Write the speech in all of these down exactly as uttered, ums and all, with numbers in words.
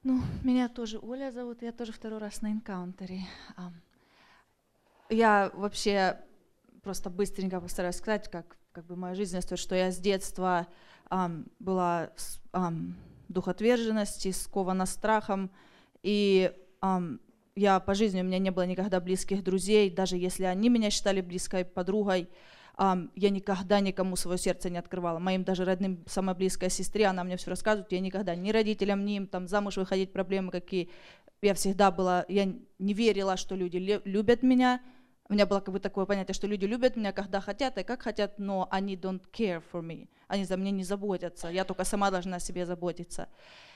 Ну, меня тоже Оля зовут, я тоже второй раз на энкаунтере. А, Я вообще просто быстренько постараюсь сказать, как, как бы моя жизненная история, что я с детства ам, была с- ам, духотверженности, скована страхом, и ам, я по жизни, у меня не было никогда близких друзей, даже если они меня считали близкой подругой, ам, я никогда никому свое сердце не открывала. Моим даже родным, самой близкой сестре, она мне все рассказывает, я никогда ни родителям, ни им там замуж выходить, проблемы какие. Я всегда была, я не верила, что люди лю- любят меня. У меня было как бы такое понятие, что люди любят меня, когда хотят и как хотят, но они don't care for me. Они за меня не заботятся. Я только сама должна о себе заботиться.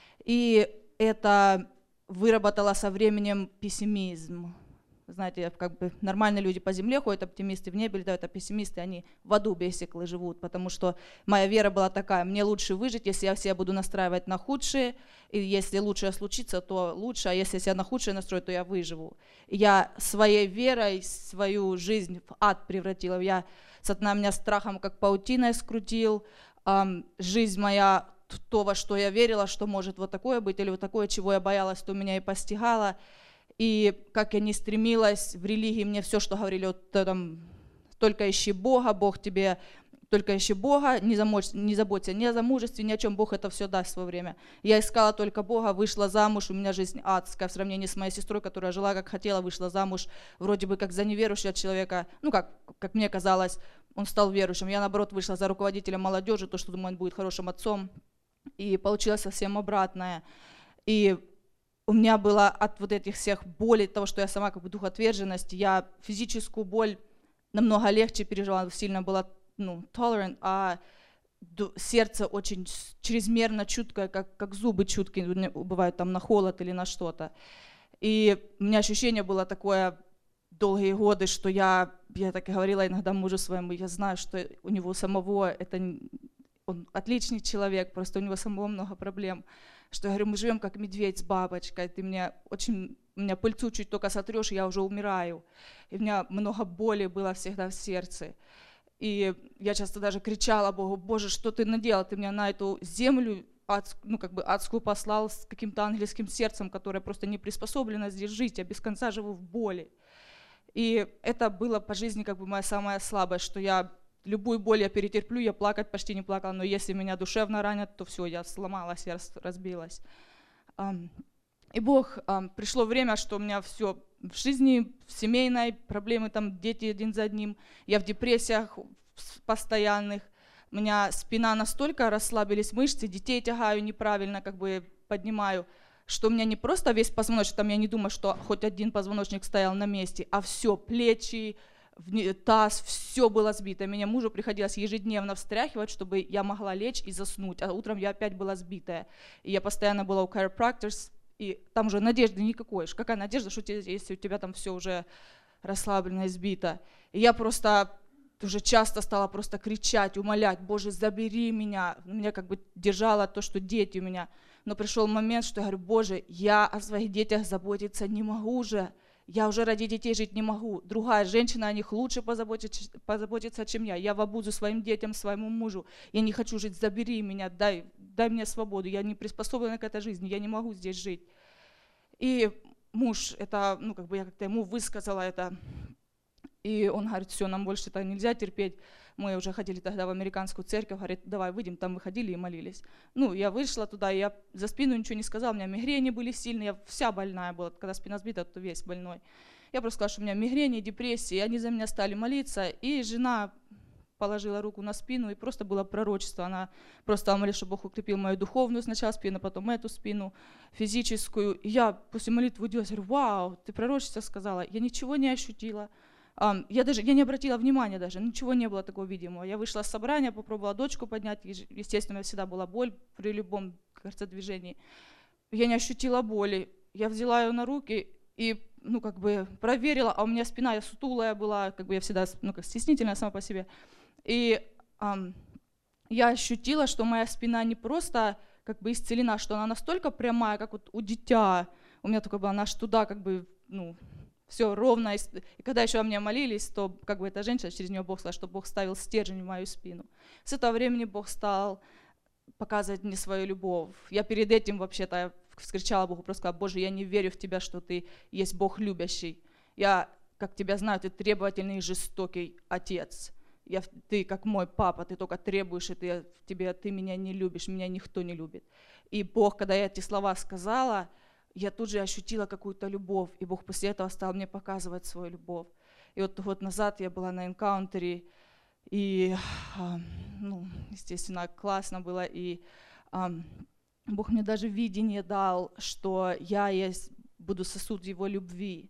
И это выработало со временем пессимизм. Знаете, как бы нормальные люди по земле ходят, оптимисты в небе летают, а пессимисты, они в аду бесиклы живут, потому что моя вера была такая: мне лучше выжить, если я себя буду настраивать на худшее, и если лучшее случится, то лучше, а если я себя на худшее настрою, то я выживу. И я своей верой свою жизнь в ад превратила. Я, сатана меня страхом как паутиной скрутил, ам, жизнь моя, то, во что я верила, что может вот такое быть, или вот такое, чего я боялась, то меня и постигало. И как я не стремилась в религии, мне все, что говорили, вот, там, только ищи Бога, Бог тебе, только ищи Бога, не, замочь, не заботься ни о замужестве, ни о чем, Бог это все даст в свое время. Я искала только Бога, вышла замуж, у меня жизнь адская в сравнении с моей сестрой, которая жила как хотела, вышла замуж вроде бы как за неверующего человека, ну как, как мне казалось, он стал верующим. Я, наоборот, вышла за руководителя молодежи, то, что думаю, он будет хорошим отцом, и получилось совсем обратное. И у меня было от вот этих всех болей, того, что я сама как бы духоотверженность, я физическую боль намного легче пережила, сильно была, ну, tolerant, а ду- сердце очень с- чрезмерно чуткое, как, как зубы чуткие у меня бывают там на холод или на что-то. И у меня ощущение было такое долгие годы, что я, я так и говорила иногда мужу своему, я знаю, что у него самого это, н- он отличный человек, просто у него самого много проблем, что я говорю, мы живем как медведь с бабочкой, ты мне очень, у меня пыльцу чуть только сотрешь, и я уже умираю. И у меня много боли было всегда в сердце. И я часто даже кричала Богу: Боже, что ты наделал? Ты меня на эту землю адс- ну, как бы адскую послал с каким-то ангельским сердцем, которое просто не приспособлено здесь жить, я без конца живу в боли. И это было по жизни как бы моя самая слабость, что я любую боль я перетерплю, я плакать почти не плакала, но если меня душевно ранят, то все, я сломалась, я рас- разбилась. Ам, И Бог, ам, пришло время, что у меня все в жизни, в семейной, проблемы, там дети один за одним, я в депрессиях с- постоянных, у меня спина настолько расслабились мышцы, детей тягаю неправильно, как бы поднимаю, что у меня не просто весь позвоночник, там я не думаю, что хоть один позвоночник стоял на месте, а все, плечи, вни- таз, все было сбито. Меня мужу приходилось ежедневно встряхивать, чтобы я могла лечь и заснуть, а утром я опять была сбитая. И я постоянно была у chiropractors, и там уже надежды никакой. Ж какая надежда, что тебе, если у тебя там все уже расслаблено, избито. И я просто уже часто стала просто кричать, умолять: Боже, забери меня. Меня как бы держало то, что дети у меня. Но пришел момент, что я говорю: Боже, я о своих детях заботиться не могу уже. Я уже ради детей жить не могу. Другая женщина о них лучше позаботится, позаботится, чем я. Я в обузу своим детям, своему мужу. Я не хочу жить, забери меня, дай, дай мне свободу. Я не приспособлена к этой жизни, я не могу здесь жить. И муж, это, ну, как бы я как-то ему высказала это, и он говорит: все, нам больше это нельзя терпеть. Мы уже ходили тогда в американскую церковь, говорит: давай выйдем, там выходили и молились. Ну, я вышла туда, и я за спину ничего не сказала, у меня мигрени были сильные, я вся больная была, когда спина сбита, то весь больной. Я просто сказала, что у меня мигрени, депрессии, и они за меня стали молиться, и жена положила руку на спину, и просто было пророчество. Она просто молилась, чтобы Бог укрепил мою духовную сначала спину, потом эту спину, физическую. И я после молитвы удивилась, говорю: вау, ты пророчество сказала. Я ничего не ощутила. Um, я даже я не обратила внимания даже, ничего не было такого видимого. Я вышла с собрания, попробовала дочку поднять, естественно, у меня всегда была боль при любом, кажется, движении. Я не ощутила боли. Я взяла ее на руки и, ну, как бы проверила, а у меня спина, я сутулая была, как бы я всегда, ну, как стеснительная сама по себе. И um, я ощутила, что моя спина не просто как бы исцелена, что она настолько прямая, как вот у дитя. У меня только была, она аж туда как бы, ну, все ровно. И когда еще о мне молились, то как бы эта женщина, через нее Бог сказал, что Бог ставил стержень в мою спину. С этого времени Бог стал показывать мне свою любовь. Я перед этим вообще-то вскричала Богу, просто сказала: Боже, я не верю в Тебя, что Ты есть Бог любящий. Я, как Тебя знаю, Ты требовательный и жестокий Отец. Я, ты как мой папа, Ты только требуешь, и ты, тебе, ты меня не любишь, меня никто не любит. И Бог, когда я эти слова сказала, я тут же ощутила какую-то любовь, и Бог после этого стал мне показывать свою любовь. И вот год назад я была на энкаунтере, и, ну, естественно, классно было, и um, Бог мне даже видение дал, что я есть, буду сосуд Его любви.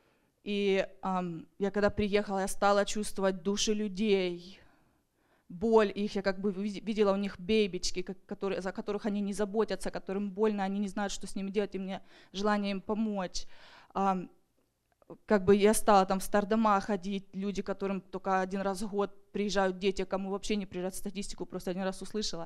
И um, я когда приехала, я стала чувствовать души людей, боль их, я как бы видела у них бейбички, которые, за которых они не заботятся, которым больно, они не знают, что с ними делать, и мне желание им помочь. Um, как бы я стала там в стардома ходить, люди, которым только один раз в год приезжают дети, кому вообще не приезжают, статистику просто один раз услышала.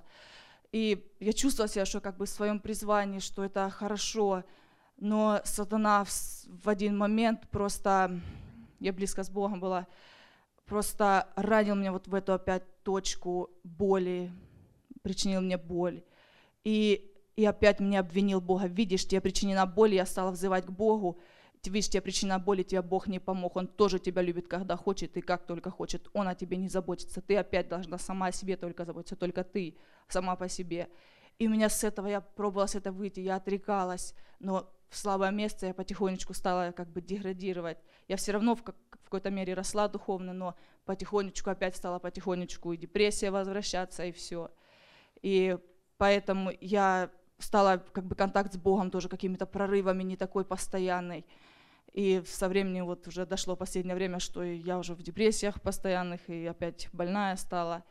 И я чувствовала себя, что как бы в своем призвании, что это хорошо, но сатана в, в один момент просто, я близко с Богом была, просто ранил меня вот в эту опять точку боли, причинил мне боль. И, и опять меня обвинил Бога. Видишь, тебе причинена боль, я стала взывать к Богу. Видишь, тебе причина боли, тебе Бог не помог. Он тоже тебя любит, когда хочет и как только хочет. Он о тебе не заботится. Ты опять должна сама о себе только заботиться, только ты сама по себе. И у меня с этого, я пробовала с этого выйти, я отрекалась, но в слабое место я потихонечку стала как бы деградировать. Я все равно в, как, в какой-то мере росла духовно, но потихонечку опять стала потихонечку и депрессия возвращаться, и все. И поэтому я стала как бы контакт с Богом тоже какими-то прорывами, не такой постоянный. И со временем вот уже дошло последнее время, что я уже в депрессиях постоянных, и опять больная стала.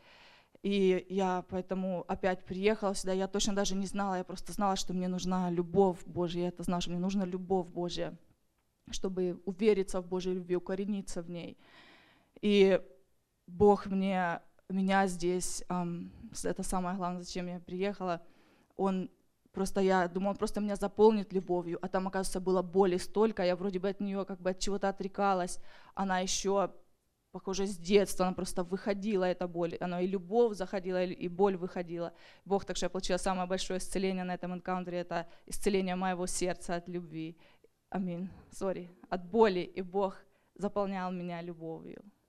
И я поэтому опять приехала сюда, я точно даже не знала, я просто знала, что мне нужна любовь Божья, я это знала, что мне нужна любовь Божья, чтобы увериться в Божьей любви, укорениться в ней. И Бог мне, меня здесь, эм, это самое главное, зачем я приехала, Он просто, я думала, Он просто меня заполнит любовью, а там, оказывается, было боли столько, я вроде бы от нее как бы от чего-то отрекалась, она еще, похоже, с детства, она просто выходила, эта боль, она и любовь заходила, и боль выходила. Бог, так что я получила самое большое исцеление на этом энкаунтере, это исцеление моего сердца от любви. Аминь. Сори, от боли, и Бог заполнял меня любовью.